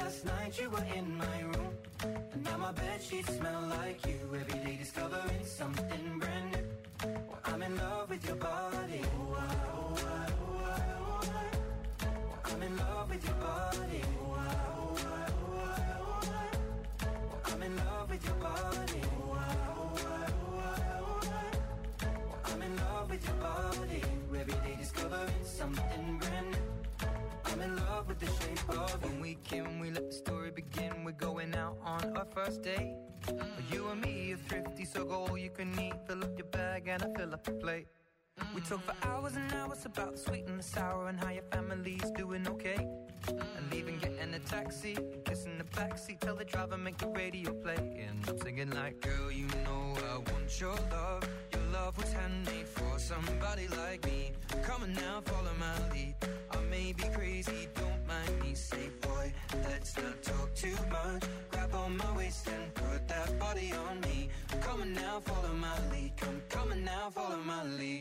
Last night you were in my room, and now my bedsheets smell like you. Every day discovering something brand new. Well, I'm in love with your body. Oh, I, oh, I, oh, I, oh, I. Well, I'm in love with your body. Oh, I, oh, I, oh, I, oh, I. Well, I'm in love with your body. Oh, I, oh, I, oh, I, oh, I. Well, I'm in love with your body. Every day discovering something brand new. I'm in love with the shape of you. When we can, we let the story begin. We're going out on our first date. You and me are thrifty, so go all you can eat. Fill up your bag and I fill up the plate. We talk for hours and hours about the sweet and the sour and how your family's doing okay. And leaving, getting a taxi, kissing the backseat, tell the driver make the radio play. And I'm singing like, girl, you know I want your love. Your love was handmade for somebody like me. Come on now, follow my lead. I may be crazy, don't mind me. Say, boy, let's not talk too much. Grab on my waist and put that body on me. Come on now, follow my lead. Come on now, follow my lead.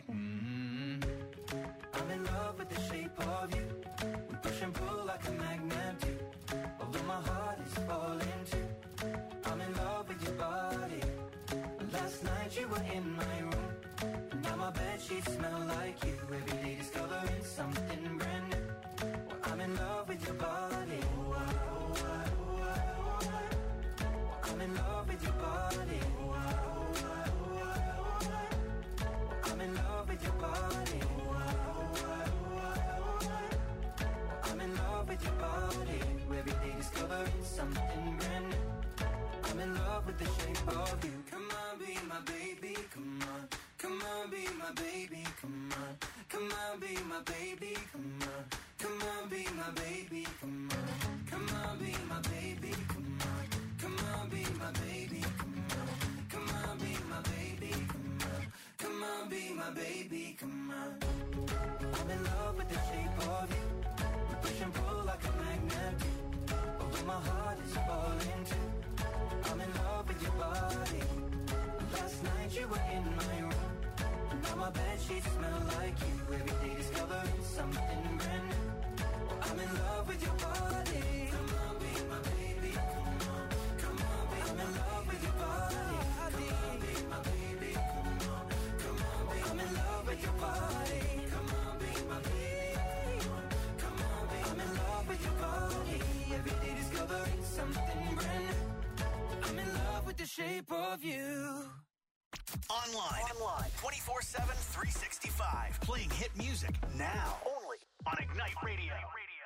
I'm in love with the shape of you. We push and pull like a magnet do. Although my heart is falling too. I'm in love with your body. Last night you were in my room, and now my bedsheets smell like you. Every day discovering something brand new. Well, I'm in love with your body. Oh, I, oh, I, oh, I, oh, I. Well, I'm in love with your body. Oh, I, oh, I, oh, I, oh, I. Well, I'm in love with your body. Oh, I, oh, I, oh, I, oh, I. Well, I'm in love with your body. Every day discovering something brand new. I'm in love with the shape of you. Come on, be my baby, come on. Come on, be my baby, come on. Come on, be my baby, come on. Come on, be my baby, come on. Come on, be my baby, come on. Come on, be my baby, come on. Come on, be my baby, come on. Come on, be my baby, come on. I'm in love with the shape of you. We push and pull like a magnet do. Although my heart is falling too. I'm in love with your body. Last night you were in my room, and now my bedsheets smell like you. Every day discovering something brand new. I'm in love with your body. Come on, be my baby, come on. Come on, be I'm in love with your body. Come on, be my baby, come on. Come on, be I'm in love with your body. Come on, be my baby, come on. Come on, be I'm in love with your body. Every day discovering something brand new. I'm in love with the shape of you. Online. 24/7, 365. Playing hit music now. Only on Ignite Radio.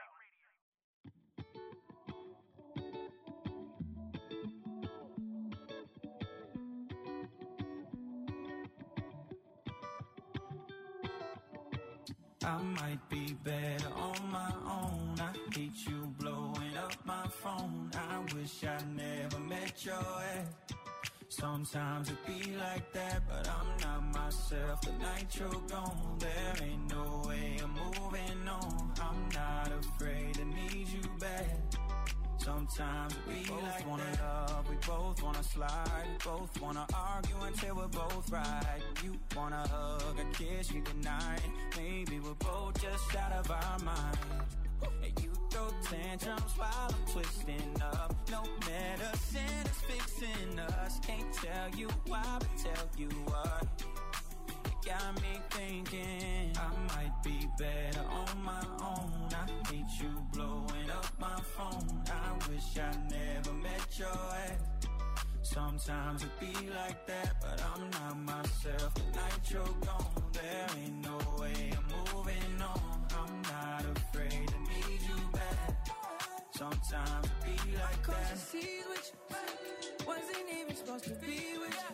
I might be better on my own. I hate you blowing up my phone. I wish I never met your ex. Sometimes it be like that, but I'm not myself. The night you're gone, there ain't no way I'm moving on. I'm not afraid to need you back. Sometimes we both like wanna that. Love, we both wanna slide, we both wanna argue until we're both right. You wanna hug, a kiss, you goodnight. Maybe we're both just out of our mind. And you throw tantrums while I'm twisting up. No medicine is fixing us. Can't tell you why, but tell you what. You got me thinking I might be better on my own. I hate you blowing up my phone. I wish I never met your ex. Sometimes it be like that, but I'm not myself. The night you're gone, there ain't no way I'm moving on. I'm not afraid to need you back. Sometimes it be like that. With you. Wasn't even supposed to be with you.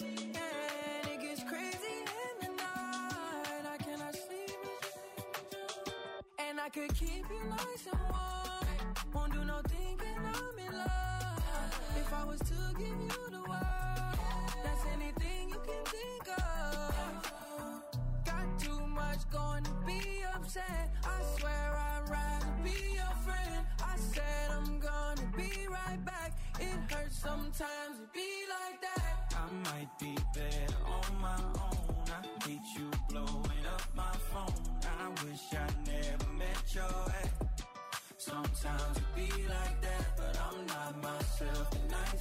And it gets crazy in the night. I cannot sleep with you. And I could keep you nice and warm. Won't do no thinking I'm in love. If I was to give you the world, that's anything you can think of. Got too much going to be upset. I swear I'd rather be your friend. I said I'm gonna be right back. It hurts sometimes to be like that. I might be better on my own. I hate you blowing up my phone. I wish I never met your ex. Sometimes it be like that.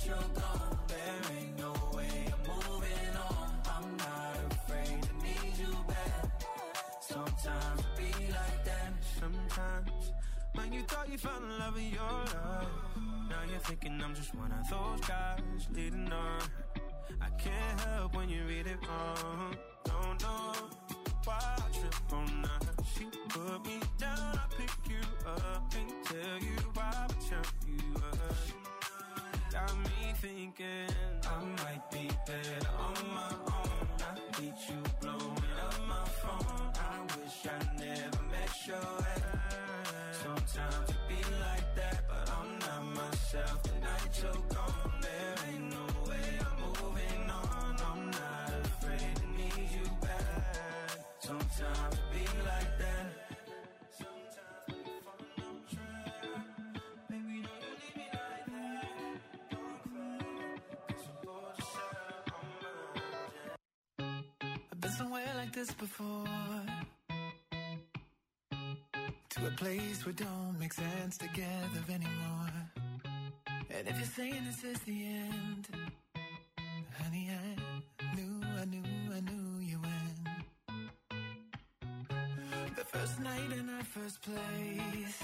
you're gone, there ain't no way I'm moving on. I'm not afraid to need you back. Sometimes it be like that. Sometimes when you thought you found the love of your life, now you're thinking I'm just one of those guys leading on. I can't help when you read it wrong. Don't know why I trip on her. She put me down, I pick you up and tell you why I turn you up. Got me thinking I might be better on my own. I hate you blowing up my phone. I wish I never met your ex. Sometimes it be like that, but I'm not myself. The night you're gone, there ain't no way I'm moving on. I'm not afraid to need you back. Sometimes it be like that. Sometimes we fall on track. Baby, don't you leave me like that. Don't cry, 'cause I'm bored yourself on mine. I've been somewhere like this before, to a place where don't make sense together anymore. And if you're saying this is the end, honey, I knew you when. The first night in our first place,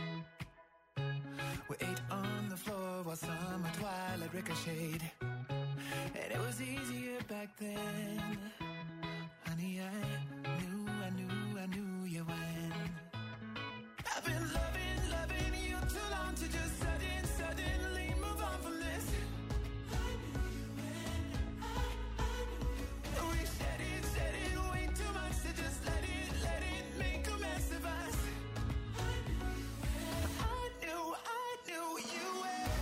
we ate on the floor while summer twilight ricocheted. And it was easier back then, honey, I knew you when. I've been loving you too long to just suddenly move on from this. I knew you when, I knew you when. We said it way too much to just let it make a mess of us. I knew you when, I knew you when.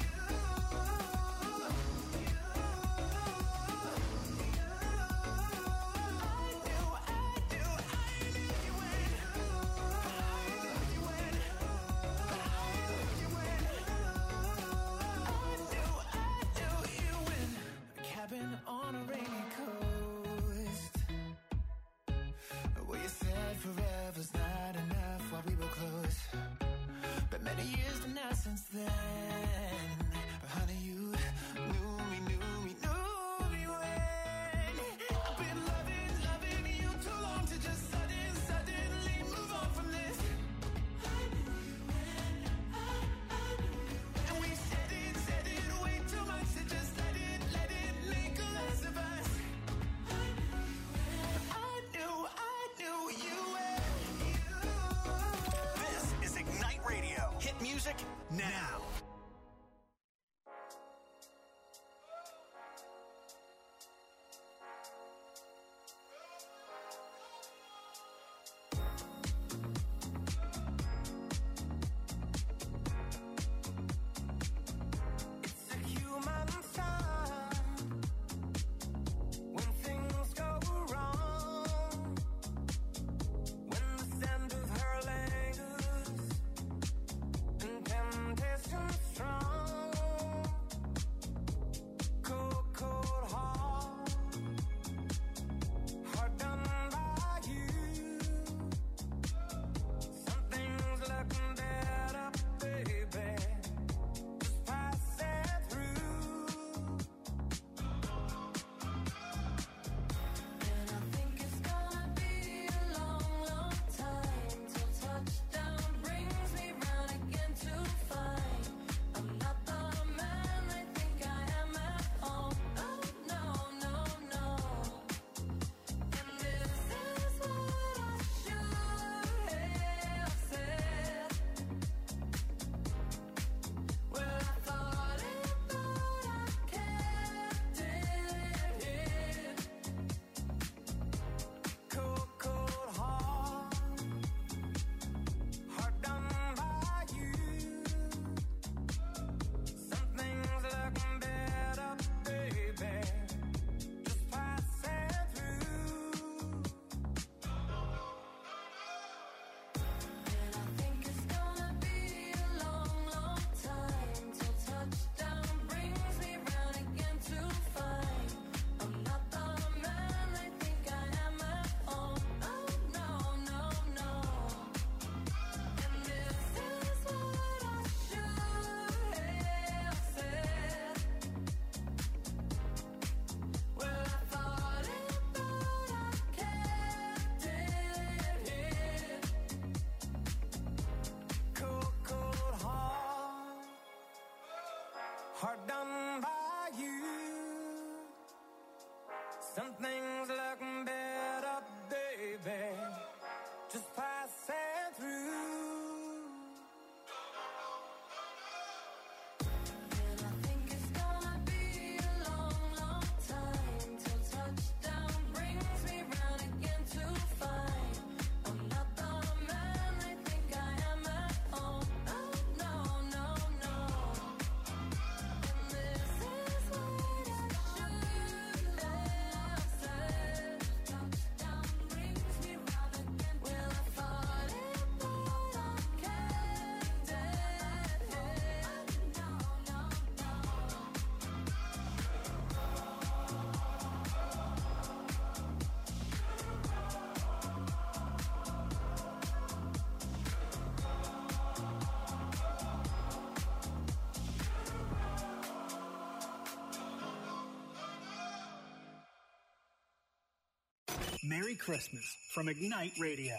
On a rainy coast, where you said forever's not enough while we were close. But many years to now since then. But honey, you knew me when. I've been loving you too long to just suddenly move on from this. I knew you when, I knew you when. And we said it way too much to just let it make a mess of us. I knew you when. This is Ignite Radio. Hit music now. It's a human sign when things go wrong, when the scent of her lingers and temptation hard done by you. Some things look better, baby, just passing through. And I think it's gonna be a long, long time till touchdown brings me round again to find I'm not the man they think I am at home. Oh, no, no, no. And this is what I should have said. Touchdown brings me round again. Well, I thought it, but I can't dead. No, no, no. Merry Christmas from Ignite Radio.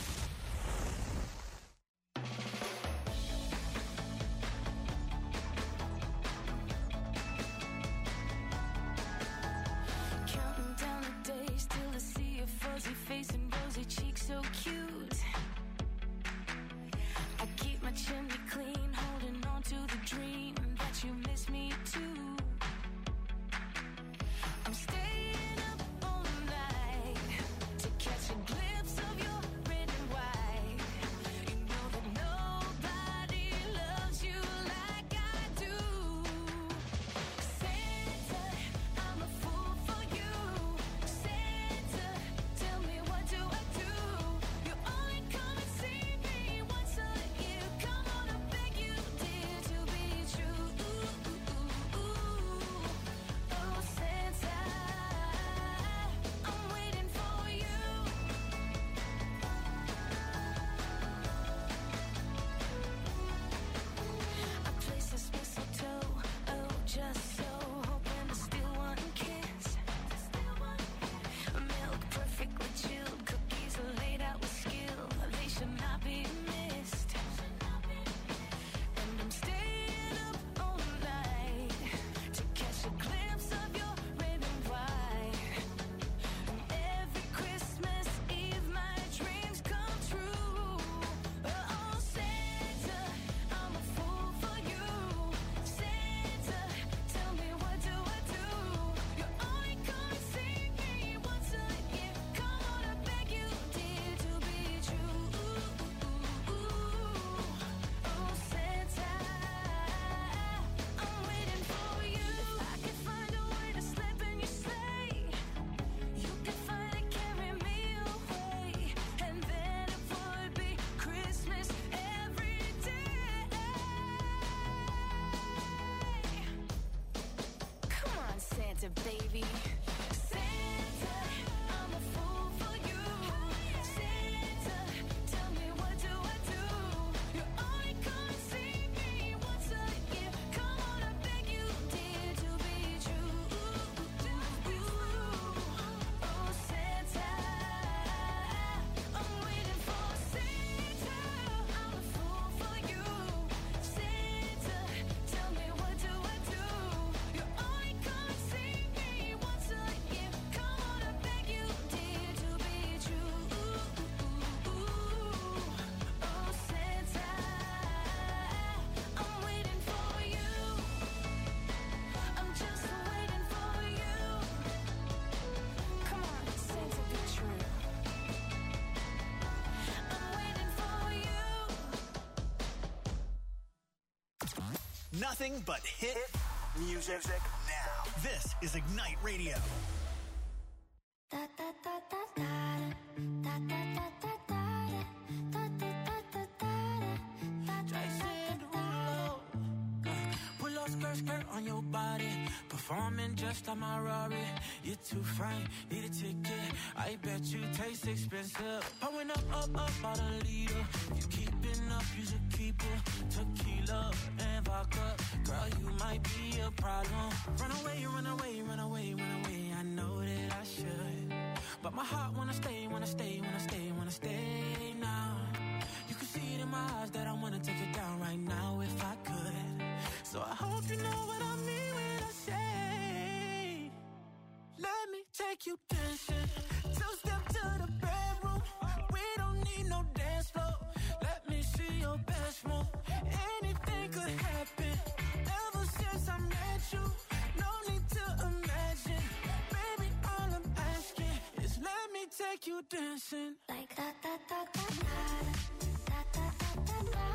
Counting down the days till I see a fuzzy face and rosy cheeks so cute. I keep my chimney clean, holding on to the dream that you miss me too. I'm staying up all night to catch a glimpse of your red and white. You know that nobody loves you like I do. Santa, I'm a fool for you. Santa, tell me what do I do? You only come and see me once a year. Come on, I beg you, dear, to be true. Oh, Santa, I'm waiting for you. I place this mistletoe, oh, just so, hoping to steal one kiss. Milk perfectly chilled, cookies are laid out with skill. They should not be missed. And I'm staying up all night to catch a glimpse of your red and white. And every Christmas Eve my dreams come true. Oh, Santa, I'm a fool for you. Santa, tell me what do I do? You only come and see me once a year. Come on, I beg you, dear, to be true. Oh, Santa, I'm waiting for you. If I could find a way to slip in your sleigh, you could finally carry me away, and then it would be Christmas every day. Come on, Santa baby. Santa, I'm a fool for you. Santa, tell me what do I do? You only come and see me once a year. Come on, I beg you, dear, to be true. Oh, Santa, I'm waiting for Santa. I'm a fool for you. Santa, tell me what do I do? You only come and see me once a year. Come on, I beg you, dear, to be true. Oh, Santa, I'm waiting for you. I'm just waiting for you. Come on, Santa, be true. I'm waiting for you. Nothing but hit music now. This is Ignite Radio. Da da da da da da da da da da da da da da Jason Derulo. Pull up skirt on your body. Performing just like my Rari. You're too fine, need a ticket. I bet you taste expensive. Pouring up about a liter. If you keeping up, you should keep it. Tequila and vodka. Girl, you might be a problem. Run away, run away, run away, run away. I know that I should. But my heart wanna stay, wanna stay, wanna stay, wanna stay now. You can see it in my eyes that I wanna take it down right now if I could. So I hope you know what I'm take you dancing. Two-step to the bedroom. We don't need no dance floor. Let me see your best move. Anything could happen. Ever since I met you, no need to imagine. Baby, all I'm asking is let me take you dancing. Like da da da da da da da da da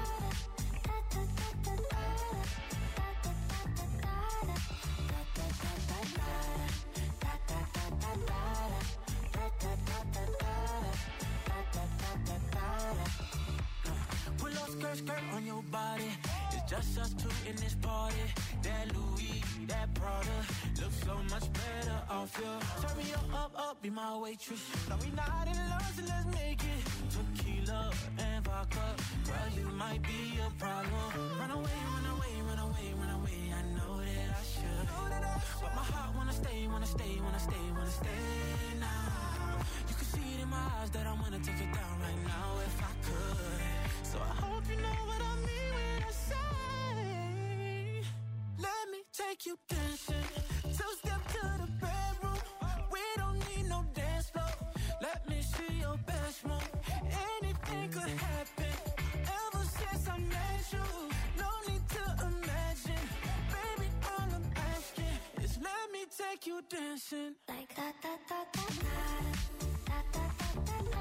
Pull up skirt on your body. It's just us two in this party. That Louis, that Prada looks so much better off you. Turn me up, be my waitress. Now we not in love, so let's make it tequila and vodka. Girl, you might be a problem. Run away, run away, run away, run away. I know that I should, but my heart wanna stay, wanna stay, wanna stay, wanna stay now. You can see it in my eyes that I wanna take it down right now if I could. So I hope you know what I mean when I say, let me take you dancing. Two-step to the bedroom. We don't need no dance floor. Let me see your best move. Anything could happen. Ever since I met you, no need to imagine. Baby, all I'm asking is let me take you dancing. like da da da da da da da da da.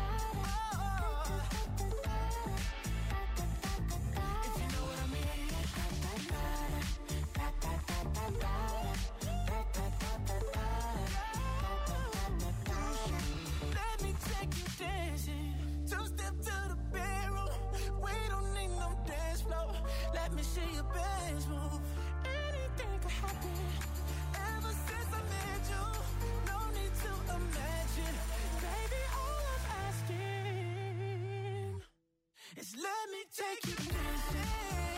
Let me take you dancing. Two-step to the bedroom. We don't need no dance floor. Let me see your best move. Anything could happen. Ever since I met you, no need to imagine. Baby, all I'm asking is let me take you dancing.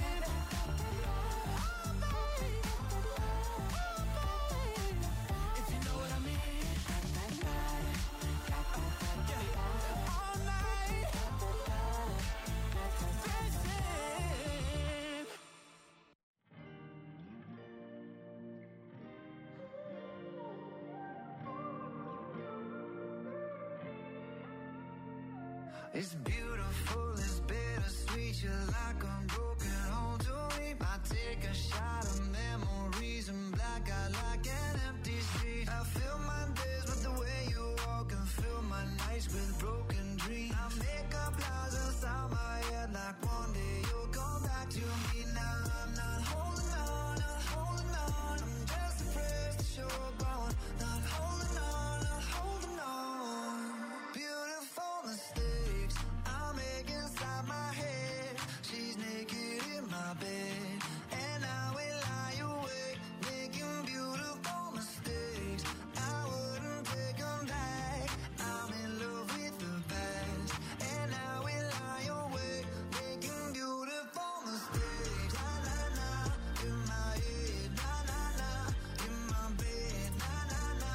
It's beautiful, it's bittersweet. You're like a broken home to me. I take a shot of memories and black out like an empty street. I fill my days with the way you walk and fill my nights with broken dreams. I make up lies inside my head like one day you'll come back to me. Now I'm not holding on, not holding on. I'm just afraid that you're gone. Not holding on, not holding on. Beautiful mistakes I make inside my head. She's naked in my bed, and I will lie awake, making beautiful mistakes. I wouldn't take them back. I'm in love with the past, and I will lie awake, making beautiful mistakes. La la la, in my head, la la la, in my bed, la la la,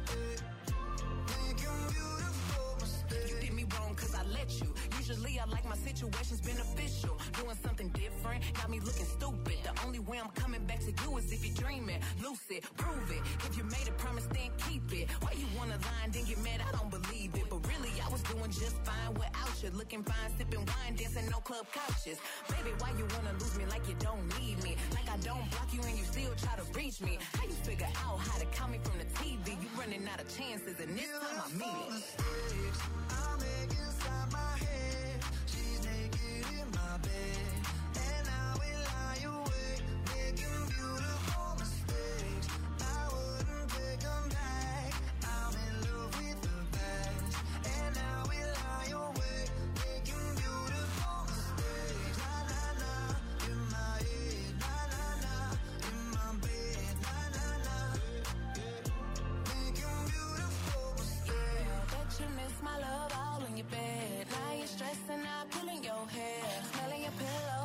making beautiful mistakes. You did me wrong cause I let you. Usually I like my situations beneficial. Doing something different got me looking stupid. The only way I'm coming back to you is if you're dreaming. Lucid, prove it. If you made a promise, then keep it. Why you wanna lie and then get mad? I don't believe it. But really, I was doing just fine without you. Looking fine, sipping wine, dancing no club couches. Baby, why you wanna lose me like you don't need me? Like I don't block you and you still try to reach me. How you figure out how to count me from the TV? You running out of chances and this time I mean it. Mistakes I make inside my head. She's naked in my bed, and I will lie awake, making beautiful mistakes. I wouldn't take them back. I'm in love with the past, and I will lie awake, making beautiful mistakes. La la la, in my head, la la la, in my bed, la la la, making beautiful mistakes. Bet you miss my love all in your bed. Now you're stressing out, pulling your hair, smelling your pillow.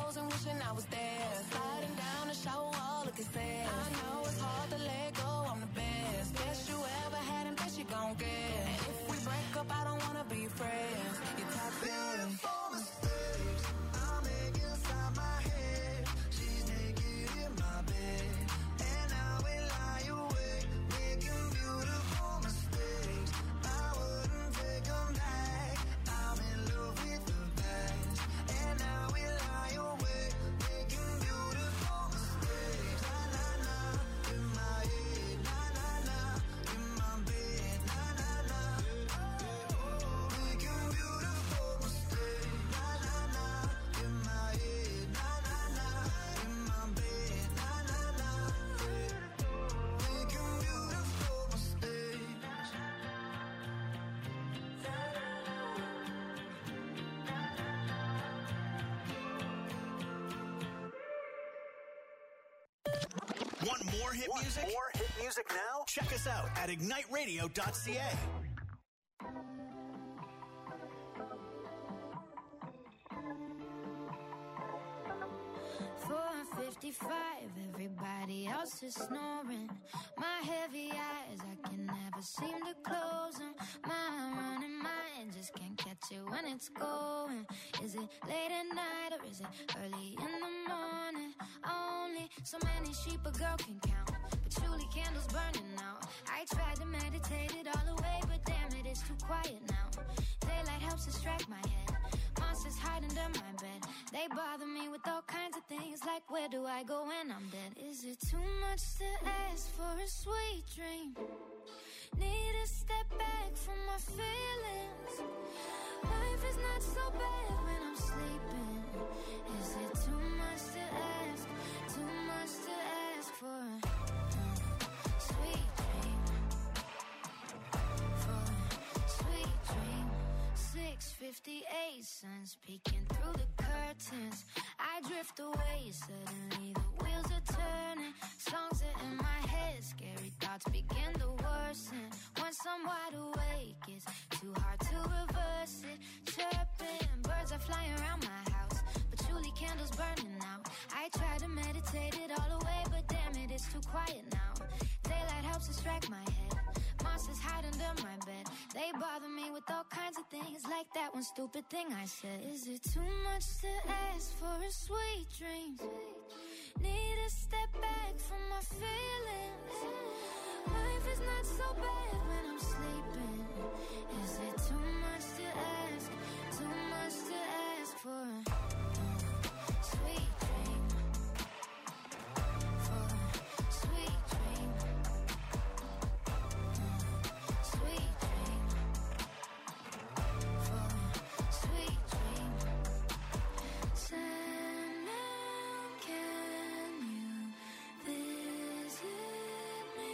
Want more hit music? More hit music now? Check us out at igniteradio.ca. 4:55, everybody else is snoring. My heavy eyes, I can never seem to close them. My running mind just can't catch it when it's going. Is it late at night or is it early in the morning? Only so many sheep a girl can count, but truly candles burning out. I tried to meditate it all away, but damn it, it's too quiet now. Daylight helps distract my head. Monsters hide under my bed. They bother me with all kinds of things, like where do I go when I'm dead? Is it too much to ask for a sweet dream? Need to step back from my feelings. Life is not so bad when I'm sleeping. Is it too much to ask? Too much to ask for a sweet dream? For a sweet dream. 6:58, sun's peeking through the curtains. I drift away, suddenly the wheels are turning. Songs are in my head, scary thoughts begin to worsen. Once I'm wide awake, it's too hard to reverse it. Chirping, birds are flying around my house, but truly candles burning out. I try to meditate it all away, but damn it, it's too quiet now. Daylight helps distract my head. Monsters hide under my bed. They bother me with all kinds of things, like that one stupid thing I said. Is it too much to ask for a sweet dream? Need to step back from my feelings. Life is not so bad when I'm sleeping. Is it too much to ask? Too much to ask for a sweet dream? For a sweet dream. Sweet dream. For a sweet dream. Sandman, can you visit me?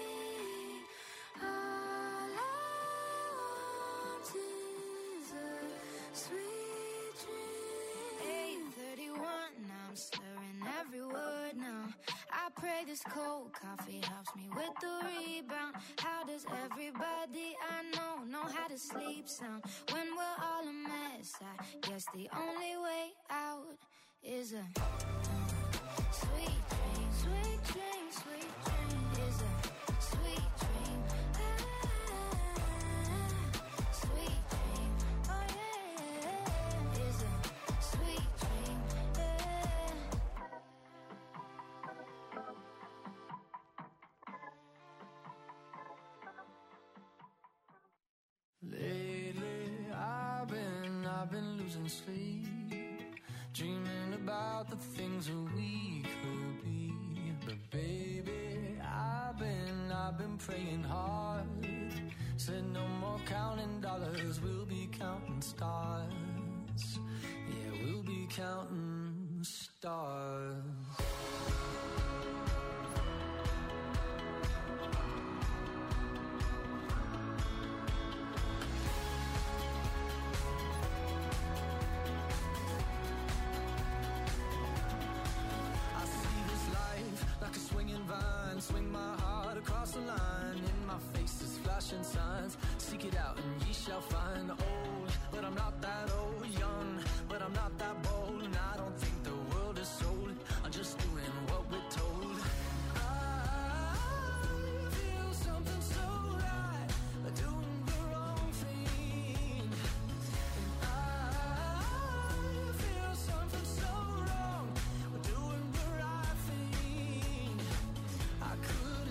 All I want is a sweet dream. 8:31, I'm slurring every word now. I pray this cold coffee helps me with the rebound. How does everybody I know how to sleep sound? When we're all a mess, I guess the only way out is a sweet dream. Sweet dream, sweet dream is a sweet dream. Sweet dream, oh yeah, is a sweet dream. Lately, I've been losing sleep, dreaming about the things that we could be. But baby, I've been praying hard. Said no more counting dollars, we'll be counting stars. Yeah, we'll be counting stars. Like a swinging vine, swing my heart across the line. In my face is flashing signs. Seek it out and ye shall find. Old, but I'm not that old. Young, but I'm not that bold. And I don't think the world is sold. I'm just doing what we're told. I feel something so right, doing the wrong thing. And I feel something so wrong, doing the right thing. I could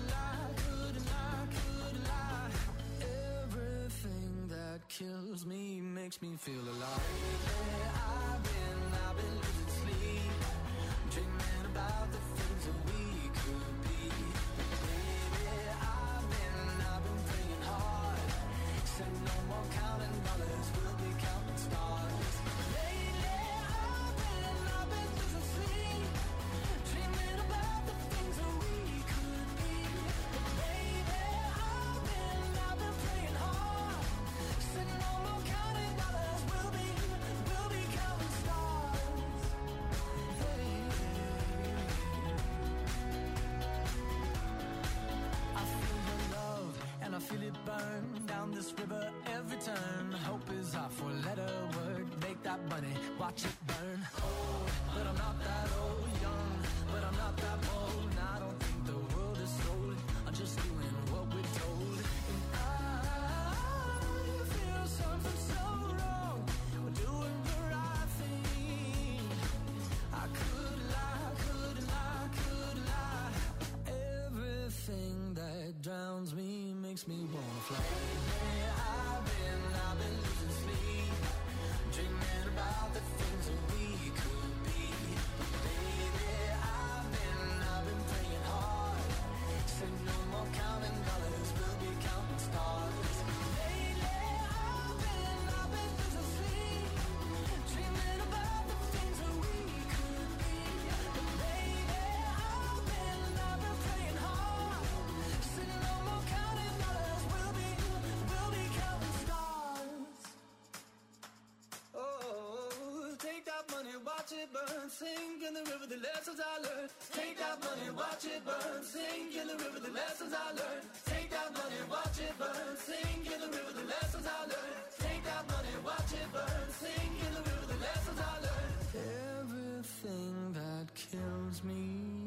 lie. Everything that kills me makes me feel alive. I've been losing sleep, dreaming about the things that we could be. Baby, I've been praying hard. Said no more counting dollars, we'll be counting stars. Lately, I've been losing sleep, dreaming about the things that we could be. Baby, I've been praying hard. Said no more counting dollars, we'll be counting stars. Hey. burn. Down this river every turn. Hope is our four-letter word. Make that money, watch it burn. Old, but I'm not that old. Young, but I'm not that bold. And I don't think the world is sold. I'm just doing what we're told. And I feel something so wrong. We're doing the right thing. I could lie, could lie, could lie. Everything that drowns me makes me wanna fly. I've been losing sleep, dreaming about the things that we could be. Baby, I've been praying hard. Said no more counting dollars, we'll be counting stars. Lately, I've been losing sleep, dreaming about the things that we could be. But baby, I've been praying hard. Said no more counting dollars, we'll be counting stars. Oh, take that money, watch it burn, sink in the river, the lessons I learned. Take that money, watch it burn, sink in the river, the lessons I learned. Take that money, watch it burn, sink in the river, the lessons I learned. Take that money, watch it burn, sink in the river, the lessons I learned. Everything that kills me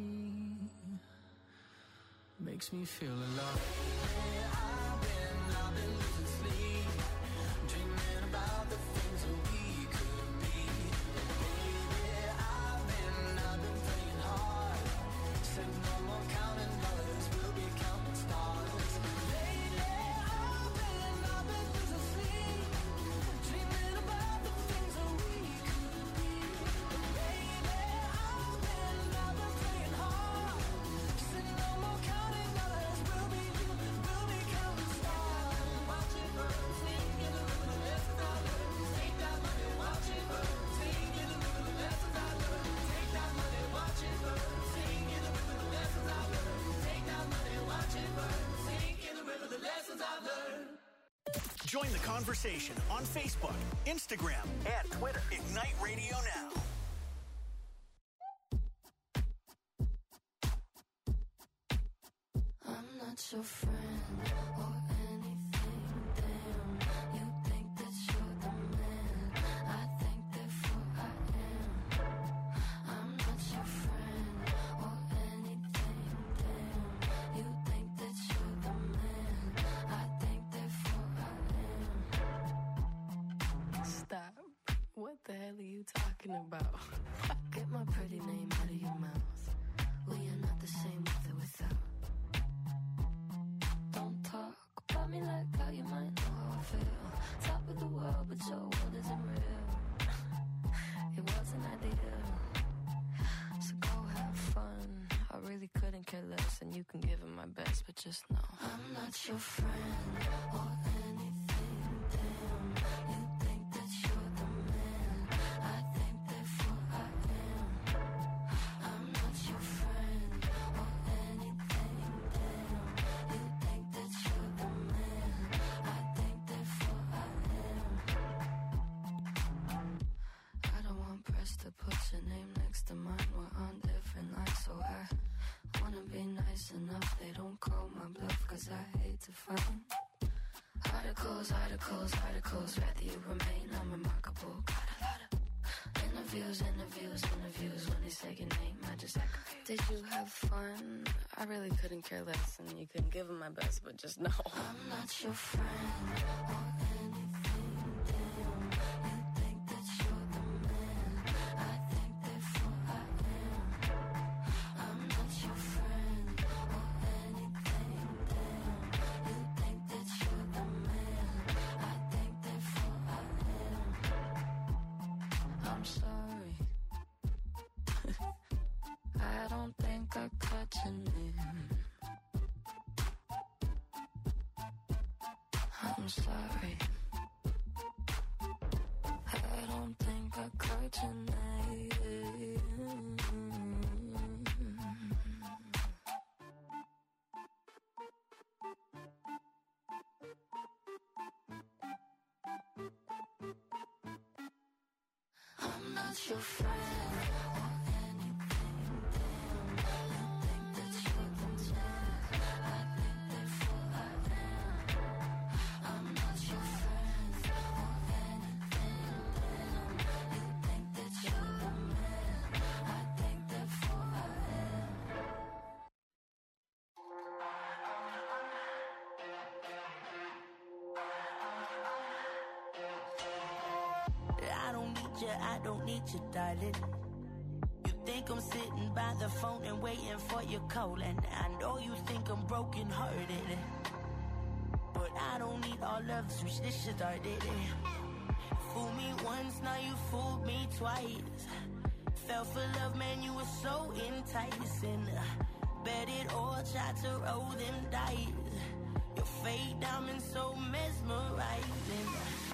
makes me feel alive. I've been losing sleep, dreaming about the things that we could be. Baby, I've been praying hard. Said no more counting dollars, we'll be counting stars. Lately, I've been losing sleep, dreaming about the things that we could be. Baby, I've been praying hard. Said no more counting dollars, we'll be counting stars. Watch it burn, sing in the river, the lessons I learned. Take that money, watch it burn, sing in the river, the lessons I learned. Take that money, watch it burn, sing in the river, the lessons I learned. Take that money, watch it burn, sing in the river, the lessons I learned. Join the conversation on Facebook, Instagram, and Twitter. Ignite Radio Now. I'm not your friend or anything, damn. You think that you're the man, I think therefore I am. I'm not your friend or anything, damn. You think that you're the man, I think therefore I am. Stop. What the hell are you talking about? Get my pretty name out of your mouth. We are not the same with or without. Don't talk about me like how you might know how I feel. Top of the world, but your world isn't real. It wasn't ideal. So go have fun. I really couldn't care less, and you can give it my best, but just know I'm not your friend or anything, damn. You think that you're the man, I think therefore I am. I'm not your friend or anything, damn. You think that you're the man, I think therefore I am. I don't want press to put your name next to mine. We're on different lines, so I wanna be nice enough. They don't call my bluff, cause I hate to find articles, rather you remain unremarkable. Got a lot of interviews. When they say your name, I just aggravate. Did you have fun? I really couldn't care less, and you couldn't give them my best, but just know I'm not your friend or anything, damn. You think that you're the man, I think therefore I am. I'm not your friend or anything, damn. You think that you're the man, I think therefore I am. I'm sorry. I don't think I caught your name. I'm sorry. I don't think I caught your name. I'm not your friend or anything, damn. You think that you're the man, I think therefore I am. you, I don't need you, darling. You think I'm sitting by the phone and waiting for your call, and I know you think I'm broken hearted, but I don't need all love to switch this shit started. Fool me once, now you fooled me twice. Fell for love, man, you were so enticing. Bet it all, tried to roll them dice. Your fake diamond so mesmerizing.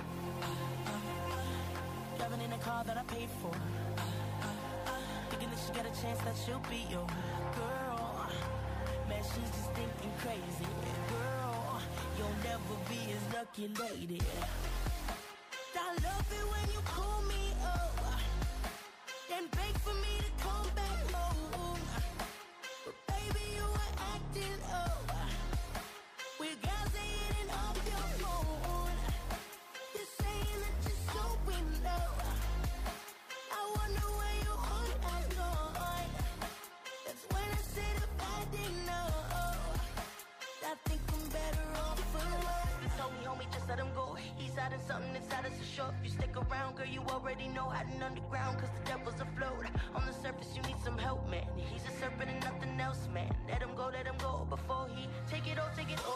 Driving in a car that I paid for. Thinking that she got a chance that she'll be your girl. Man, she's just thinking crazy. Girl, you'll never be his lucky lady. I love it when you call me up, then beg for me to come back home. But baby, you were acting up. With guys hitting up your phone. You're saying that you're so in love. I wonder where your heart has gone. That's when I said if I didn't know, I think I'm better off alone. You told me, homie, just let him go. He's hiding something inside us to show. If you stick around, girl, you already know. Hiding underground, cause the devil's afloat. On the surface, you need some help, man. He's a serpent and nothing else, man. Let him go before he take it all,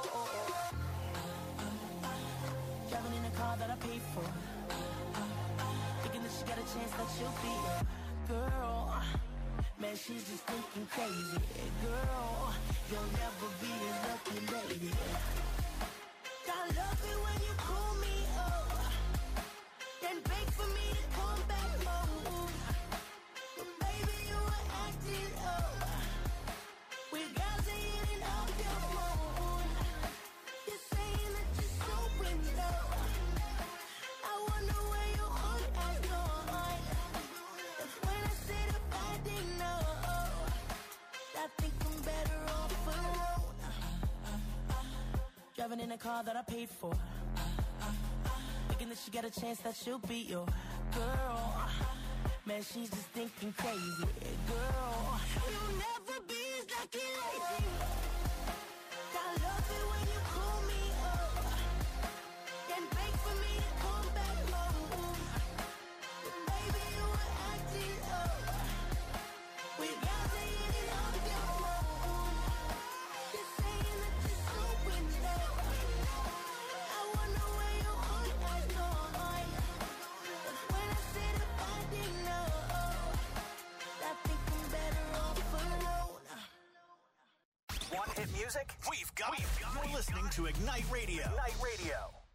Driving in a car that I paid for. Thinking that she got a chance that she'll be a girl. Man, she's just thinking crazy. Girl, you'll never be a lucky lady. I love it when you call me up, then beg for me to come back home. But baby, you were acting up. With guys hitting up your phone. You're saying that you're so in love. I wonder where your heart has gone. That's when I said if I didn't know, I think I'm better off alone. Driving in a car that I paid for. Thinking that she got a chance that she'll be your girl. Man, she's just thinking crazy. Girl, you'll never be as lucky lady. I love it when you call me up, then beg for me to come back home. But baby, you were acting up. With guys hitting up your phone. You're saying that you're so in love. I wonder where your heart has gone. That's when I said if I didn't know, I think I'm better off alone. Want hit music? We've got it. You're listening to Ignite Radio. Ignite Radio.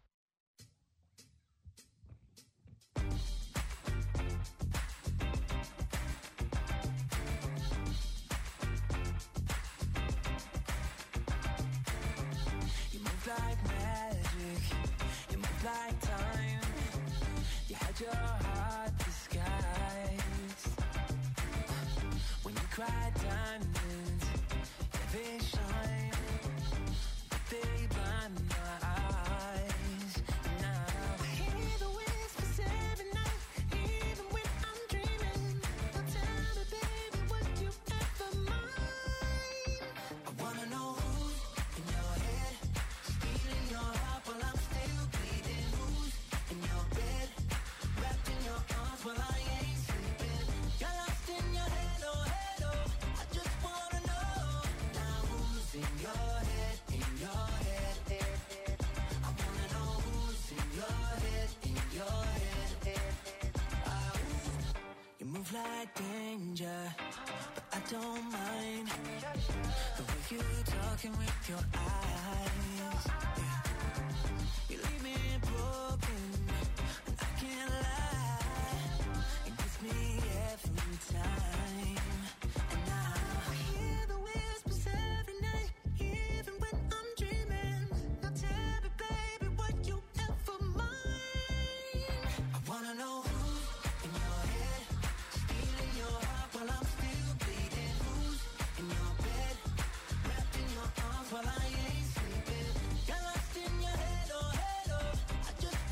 You move like magic, you move like time. You had your heart disguised. When you cry diamonds, yeah, they shine, but they blind my eyes. Now I hear the whispers every night, even when I'm dreaming. Now tell me, baby, would you ever mind? I wanna know who's in your head, stealing your heart while I'm still bleeding. Who's in your bed, wrapped in your arms while I ain't sleeping. You're lost in your head, oh, I just wanna know. Now who's in your head, in your head, I wanna know who's in your head, in your head. You move like danger, but I don't mind the way you talking with your eyes. Yeah. You leave me broken, and I can't lie. It gets me every time. And now I hear the whispers every night, even when I'm dreaming. Now tell me, baby, would you ever mind? I wanna know who's in your head, stealing your heart while I'm still bleeding. Who's in your bed, wrapped in your arms while I ain't sleeping. You're lost in your head, oh, I just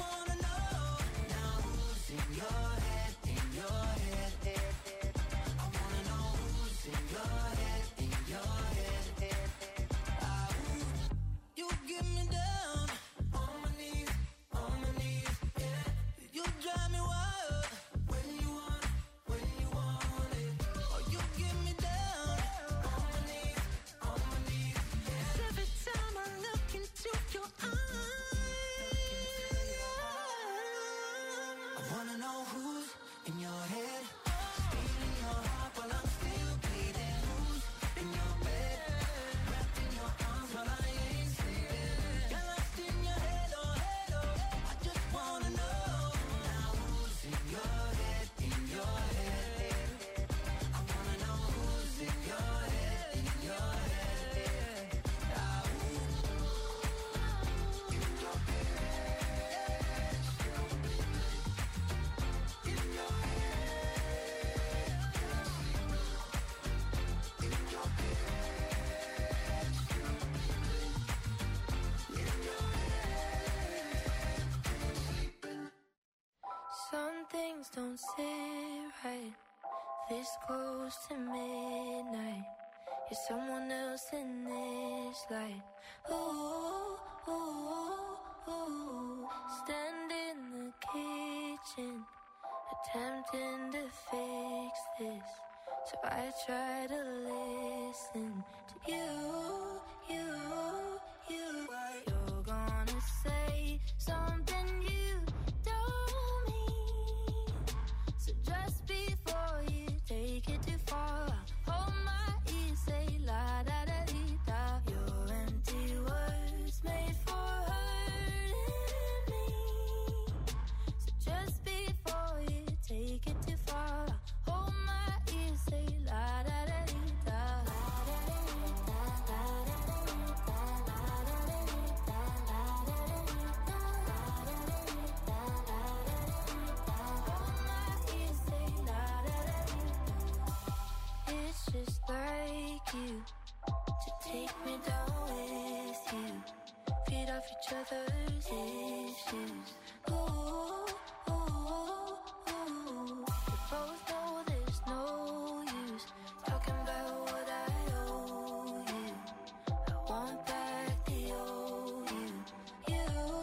don't sit right this close to midnight. You're someone else in this light. Ooh, ooh, ooh. Stand in the kitchen, attempting to fix this. So I try to listen to you. You're gonna say something you don't mean. So just before you take it too far, hold my ear, say la da da dee da. Your empty words made for hurting me. So just before you take it too far, hold my ear, say la da da dee da. It's just like you to take me down with you, feed off each other's issues. Ooh, ooh, ooh. We both know there's no use talking about what I owe you. I want back the old you.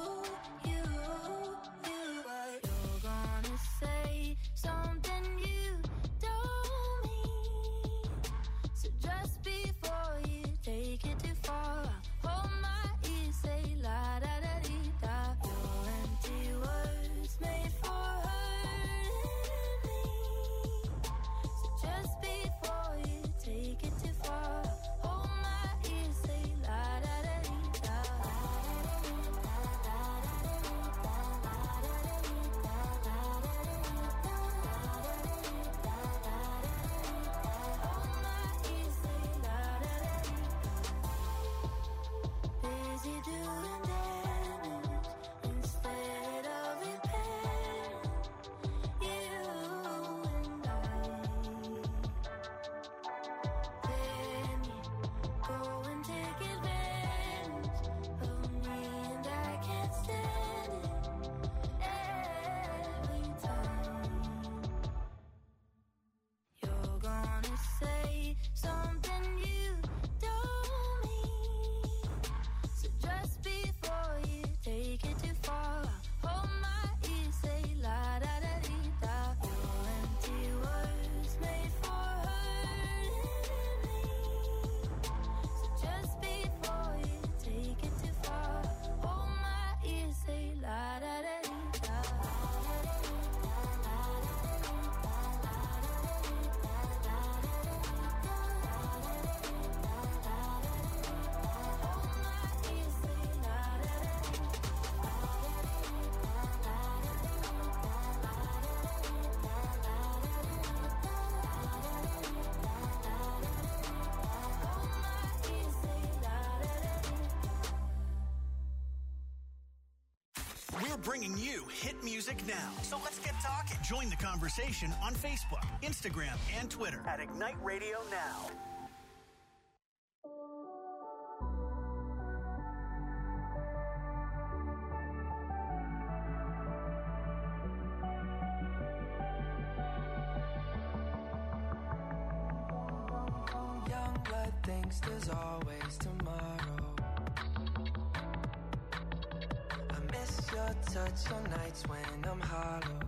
You're gonna say something you don't mean. So just before you take it too far, hold my ear, say la da da dee da. Your empty words made for hurting me. So just before you take it too far, hold my ear, say la da da dee da. Busy doing damage instead of repairing. You and then you go and take advantage of me, and I can't stand it every time. You're gonna say something you don't mean. So just before you take it too far, hold my ear, say la da da dee da. Your empty words made for hurting me. So just before you take it too far, hold my ear, say la da da dee da. We're bringing you hit music now. So let's get talking. Join the conversation on Facebook, Instagram, and Twitter at Ignite Radio Now. Young blood thinks there's always tomorrow. I miss your touch on nights when I'm hollow.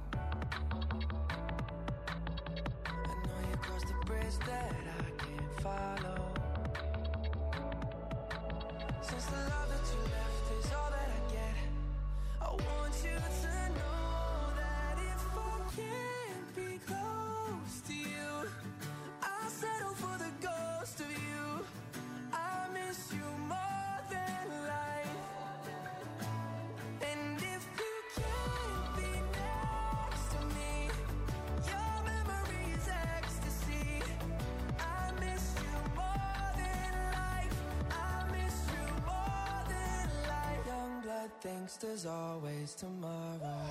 I know you crossed the bridge that I can't follow. Since the love that you left is all that I get, I want you to know that if I can't be close to you, I'll settle for the ghost of you. I miss you more than life. And if you can't be next to me, your memory is ecstasy. I miss you more than life. I miss you more than life. Young blood thinks there's always tomorrow.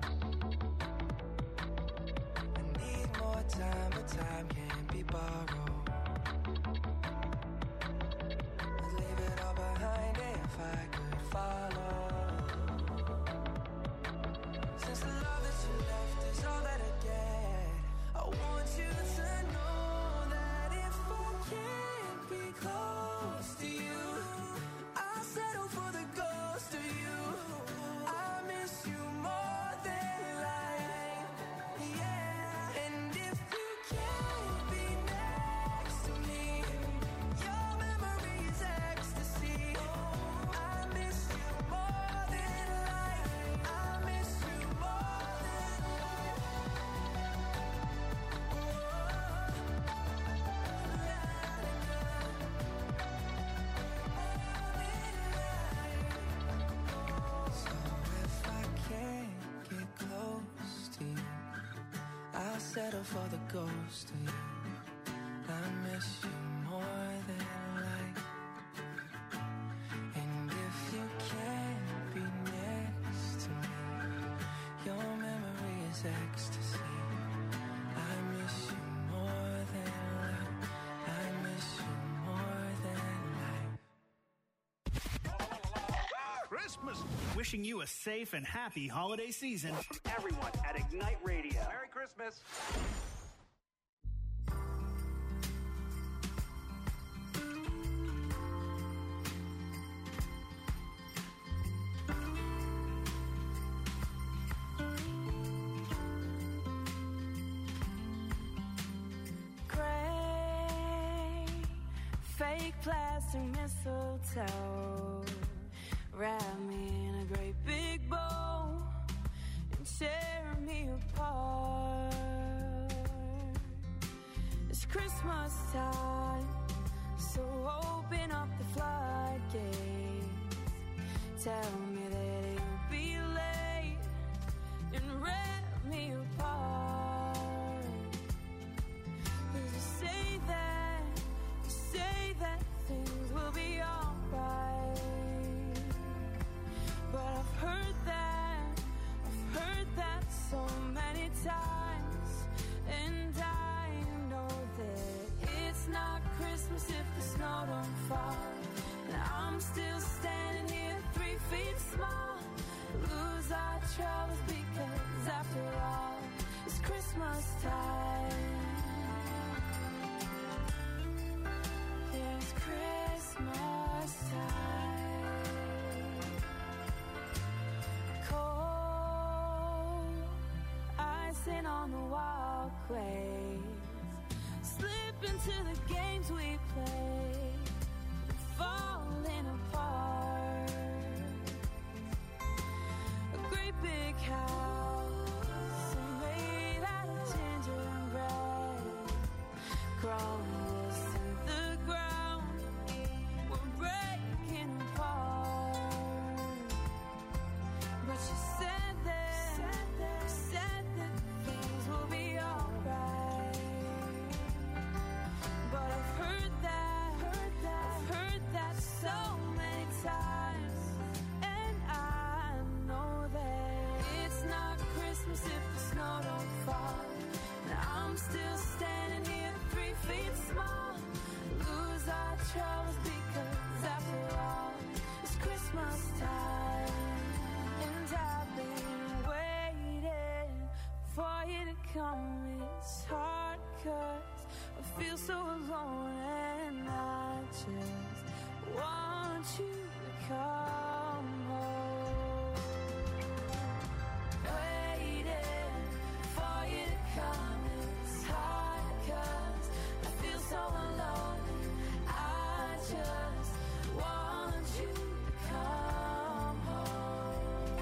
I need more time, but time can't be borrowed. I'd leave it all behind if I could follow. Since the love that you left is all that I get, close to you. I miss you more than life. Yeah. And if you can't be next to me, your memory is ecstasy. I miss you more than life. I miss you more than I'll settle for the ghost of you. I miss you more than life. And if you can't be next to me, your memory is ecstasy. I miss you more than life. I miss you more than life. Christmas! Wishing you a safe and happy holiday season from everyone at Ignite Radio. Merry Christmas. Gray, fake plastic mistletoe. Wrap me in a great big bow and tear me apart. It's Christmas time, so open up the floodgates. Tell me that you'll be late and rip me apart. 'Cause you say that things will be alright. But I've heard that so many times. And I know that it's not Christmas if the snow don't fall. And I'm still standing here 3 feet small. Lose our troubles because after all, it's Christmas time. Yeah, it's Christmas time. Cold icing on the walkways. Slip into the games we play. Falling apart. A great big house made out of gingerbread. Crumbles to the ground. We're breaking apart. But you said that things will be alright. But I've heard that so many times. And I know that it's not Christmas if the snow don't fall. And I'm still standing here 3 feet small. Lose our troubles because after all, it's Christmas time. And I've been waiting for you to come. It's hard 'cause I feel so alone. And I just want you to come home. Waiting for you to come. It's hard 'cause I feel so alone. I just want you to come home.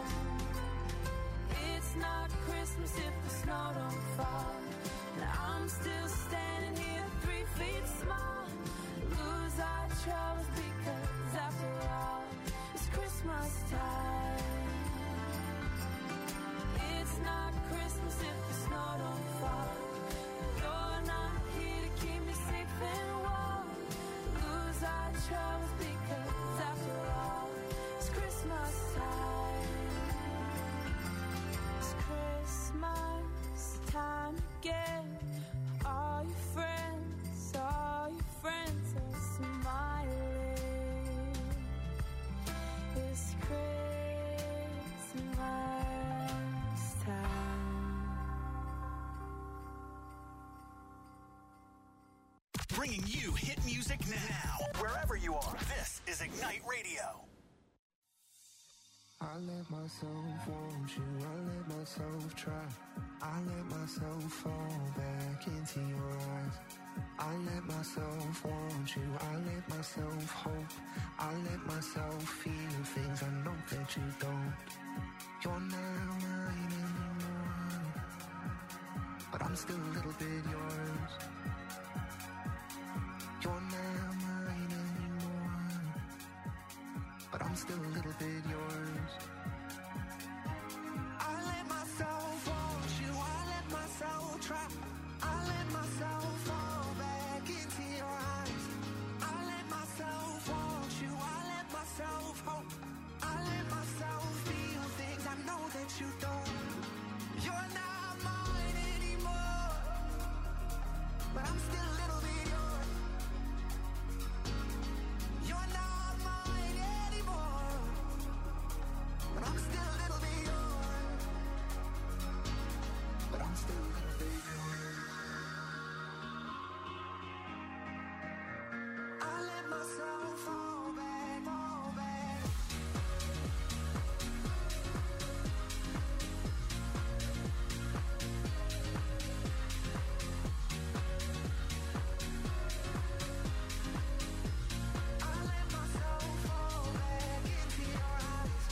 It's not Christmas if the snow don't fall. And I'm still standing here 3 feet small. Lose our troubles because after all, it's Christmas time. It's not Christmas if the snow don't fall. You're not here to keep me safe and warm. Lose our troubles because after all, it's Christmas time. It's Christmas time again. All your friends are smiling. It's Christmas time. Bringing you hit music now. Wherever you are, this is Ignite Radio. I let myself want you, I let myself try. I let myself fall back into your eyes. I let myself want you, I let myself hope. I let myself feel things I know that you don't. You're not mine anymore, but I'm still a little bit yours. You're not mine anymore, but I'm still a little bit yours. I let myself want you, I let myself try. I let myself fall back into your eyes. I let myself want you, I let myself hope. I let myself feel things I know that you don't. You're not mine anymore, but I'm still a little bit yours. You're not mine anymore, but I'm still a little bit yours. But I'm still a little bit yours. I let myself fall back, fall back. I let myself fall back into your eyes.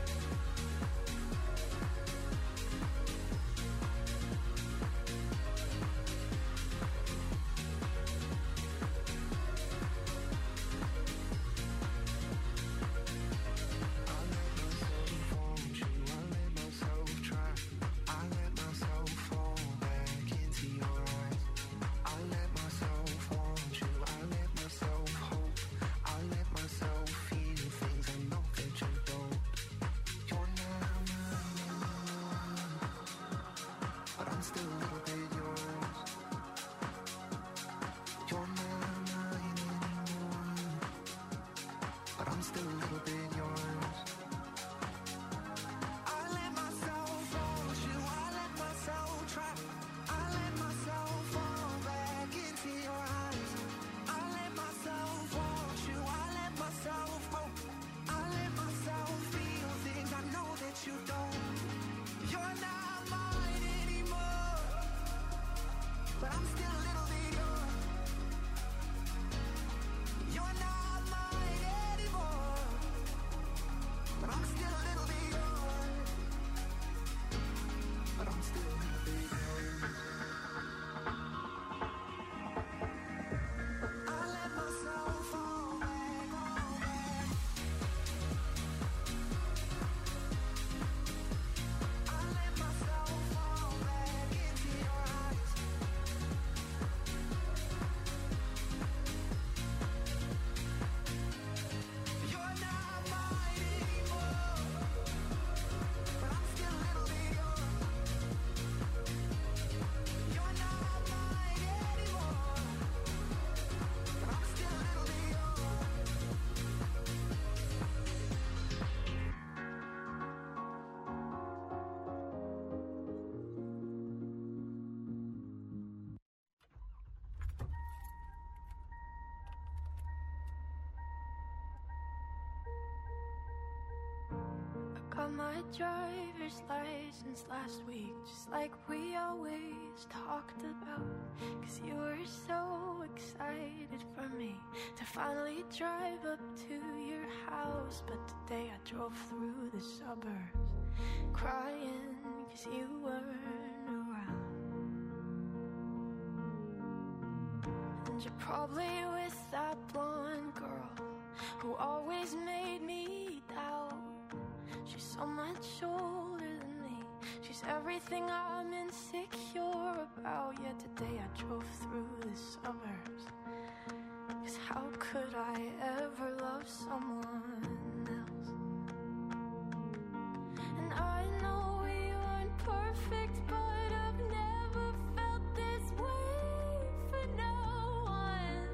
I'm still a little bit yours. I let myself want you, I let myself try. I let myself fall back into your eyes. I let myself want you, I let myself hope. I let myself feel things I know that you don't. You're not mine anymore, but I'm still a little bit yours. You're not mine anymore, but I'm still a little bit yours. But I'm still a little bit yours. I let myself fall back, fall back. I let myself fall back into your eyes. You're not mine anymore, but I'm still a little bit yours. You're not mine anymore, but I'm still a little bit yours. Got my driver's license last week, just like we always talked about. 'Cause you were so excited for me to finally drive up to your house. But today I drove through the suburbs crying 'cause you weren't around. And you're probably with that blonde girl who always made me doubt. She's so much older than me. She's everything I'm insecure about. Yet today I drove through the suburbs. 'Cause how could I ever love someone else? And I know we weren't perfect, but I've never felt this way for no one.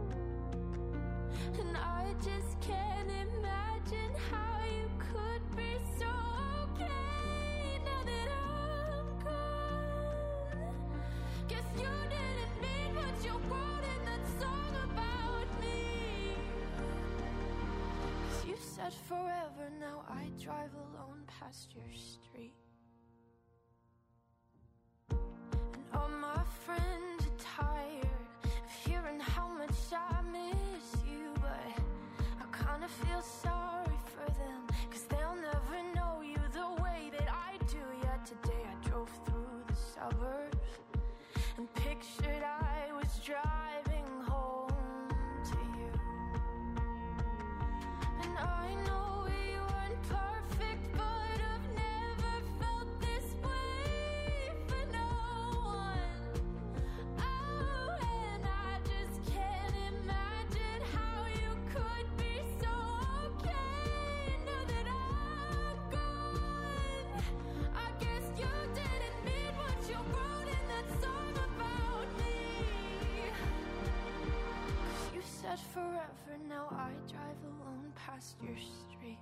And I just can't imagine how you could be so okay now that I'm gone. Guess you didn't mean what you wrote in that song about me. 'Cause you said said forever, now I drive alone past your street. And all my friends are tired of hearing how much I miss you, but I kinda feel sorry for them, 'cause they'll never know you the way that I do. Yet today I drove through the suburbs and pictured I was driving home to you. And I know we weren't perfect, but I've never felt this way for no one. Oh, and I just can't imagine how you could be so okay now that I'm gone. I guess you didn't mean what you wrote in that song about me. 'Cause you said forever, now I drive alone past your street.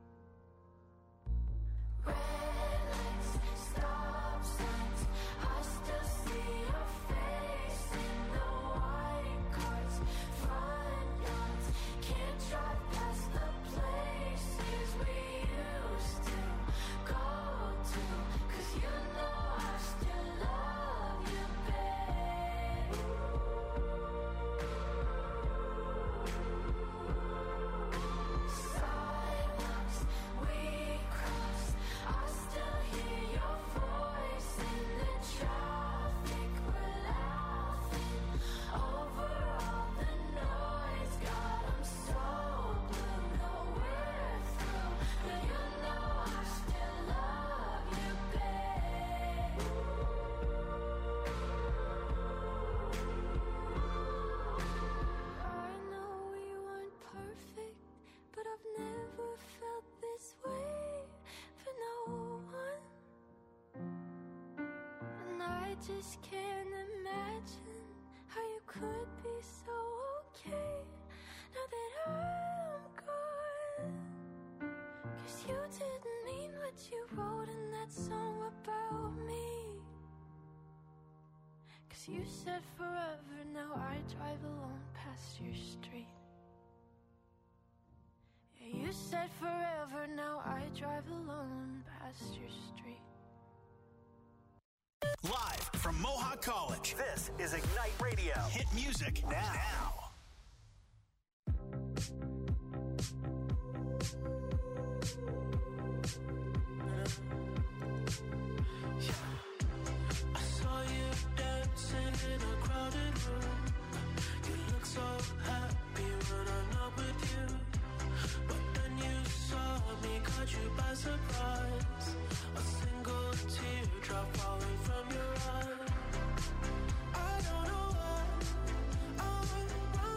Red lights, stop signs, I still see your face in the white cars, front yards, can't drive past the places we used to go to, 'cause you know I still love you, babe. Sidewalks we crossed, I still hear your voice in the traffic. We're laughing over all the noise. God, I'm so blue, no we're through, but you know I still love you, babe. I know we weren't perfect, but I've never felt this way for no one. And I just can't imagine how you could be so okay now that I'm gone. 'Cause you didn't mean what you wrote in that song about me. 'Cause you said forever, now I drive alone past your street. Yeah, you said forever, now I drive alone past your street. Live from Mohawk College, this is Ignite Radio. Hit music now. I saw you dancing in a crowded room. You look so happy when I'm not with you, but then you saw me, caught you by surprise. A single teardrop falling from your eye. I don't know why I went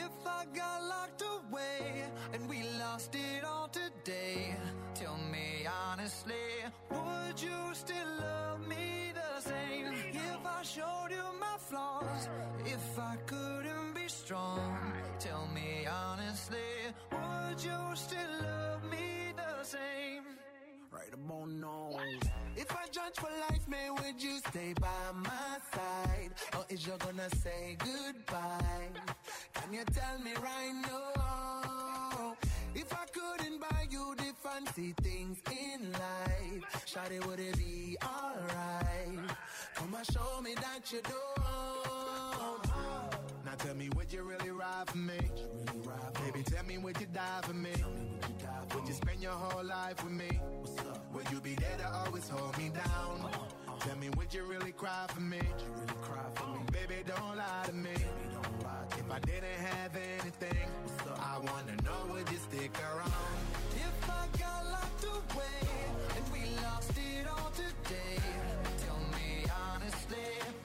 If I got locked away and we lost it all today, tell me honestly, would you still love me the same? If I showed you my flaws, if I couldn't be strong, tell me honestly, would you still love me the same? Right about now. If I judge for life, man, would you stay by my side? Or is you gonna say goodbye? Can you tell me right now? If I couldn't buy you the fancy things in life, shawty, would it be alright? Come and show me that you don't. Now tell me, would you really ride for me? Baby, tell me, would you die for me? Would you spend your whole life with me? Would you be there to always hold me down? Tell me, would you really cry for me? Baby, don't lie to me. If I didn't have anything, I wanna know, would you stick around?